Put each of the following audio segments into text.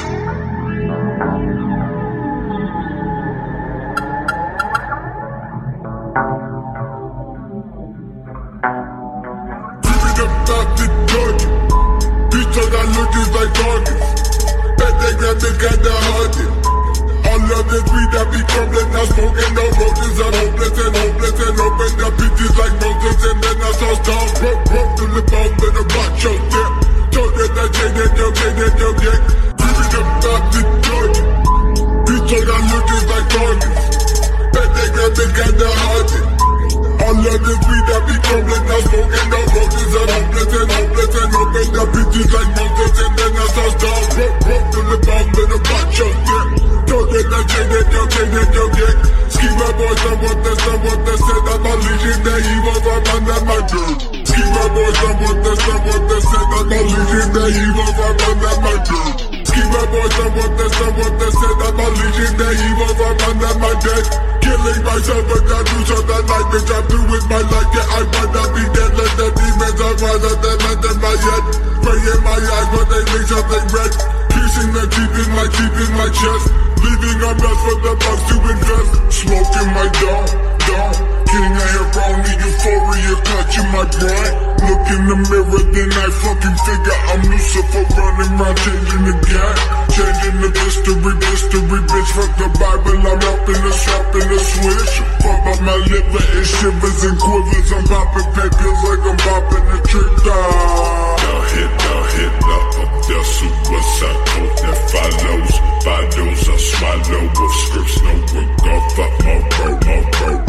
All of the greed that be crumbling, now smoking no roaches. I'm hopeless and open the bitches like Moses. And then I saw stars broke to the bone with a watch out there. Told them that chain and yo, yeah. Keeping them up to Georgia. Bitch, I got looking like targets. Bet they got the kinda hearted. All of the greed that be crumbling, now smoking no roaches. I'm hopeless and open the bitches like Moses. And then I saw stars broke to the bone with a watch out there. Told them that chain and yo, yeah. Ski my boys, I want the said I'm a legion, the evil from under my dirt. Ski my boys, I want the said I'm a legion, the evil from under my dirt. Ski my boys, I want the said I'm a legion, the evil from under my deck. Killing myself, but I do something like bitch, I'm through with my life, yeah, I wanna be dead, let the demons are rather than let them my head. Pray in my eyes, but they make something red. Piercing the teeth in my chest. Leaving a mess for the bugs to invest. Smoking my dawn. Getting a hair on the euphoria, clutching my grind. Look in the mirror, then I fucking figure I'm Lucifer running around, changing the game. Changing the history, bitch. Fuck the Bible, I'm up in the switch. Pump up my liver, it shivers and quivers. I'm popping papers like I'm popping a trick dog. Hit up the suicide code that follows. Bottles I swallow with scripts, no regard for more road.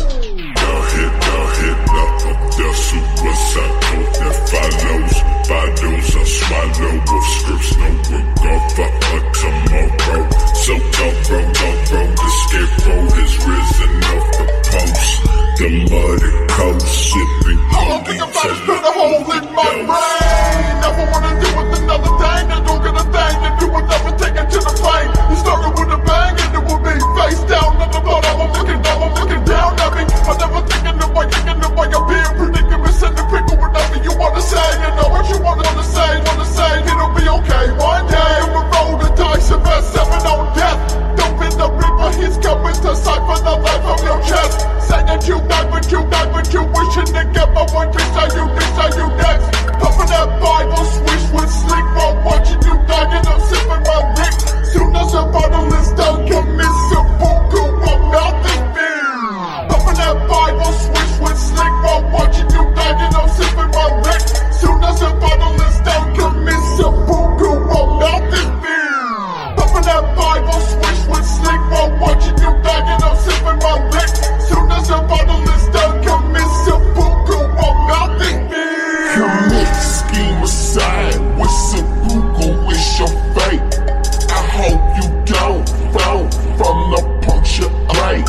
Hit up the suicide code that follows. Bottles I swallow with scripts, no regard for tomorrow. So go, the scarecrow has risen off the post. The muddy coast, sipping holy till put a hole in my brain. Never wanna deal with another thing. I don't get a thing to do with never take it to the plane. You started with a bang and it will be face down. On the bottom, I'm looking down at me. I'm never thinking the way I'm being predicament. Send the people whatever you wanna say. You know what you wanna say. It'll be okay one day. I'm a roll the dice and best 7 on death. Don't be the reaper, he's coming to cipher the life of your chest. Say that you died, but you wishing to get my one bitch. Are you next? Puffin' that Bible, swish with slick while watching you die, and I'm sipping my lick. Soon as a bottle is done, commit seppuku, I'm melting beer. Puffin' that Bible, swish with slick while watching you die, and I'm sipping my lick. Soon as a bottle is done, commit seppuku, I'm melting beer. Puffin' that Bible, swish with slick while watching you die, and I'm sipping my lick. Soon as a bottle is done, commit seppuku, I'm melting beer. Commit, scheme aside, with seppuku, it's your fate. I hope you don't fall from the puncture right.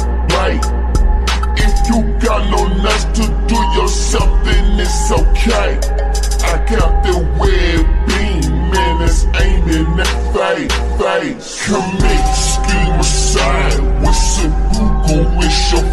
If you got no nuts to do yourself, then it's okay. I got the red beam and it's aiming at face. Commit, scheme aside, with seppuku, it's your